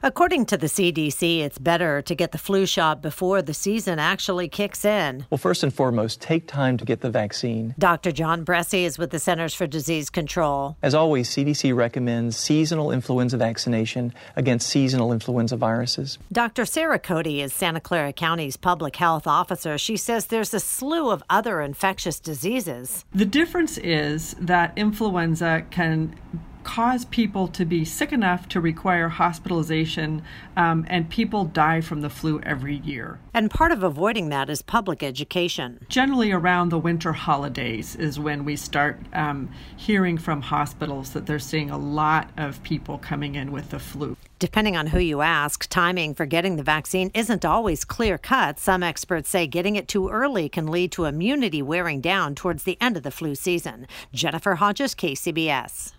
According to the CDC, it's better to get the flu shot before the season actually kicks in. Well, first and foremost, take time to get the vaccine. Dr. John Bressie is with the Centers for Disease Control. As always, CDC recommends seasonal influenza vaccination against seasonal influenza viruses. Dr. Sarah Cody is Santa Clara County's public health officer. She says there's a slew of other infectious diseases. The difference is that influenza can cause people to be sick enough to require hospitalization, and people die from the flu every year. And part of avoiding that is public education. Generally around the winter holidays is when we start hearing from hospitals that they're seeing a lot of people coming in with the flu. Depending on who you ask, timing for getting the vaccine isn't always clear-cut. Some experts say getting it too early can lead to immunity wearing down towards the end of the flu season. Jennifer Hodges, KCBS.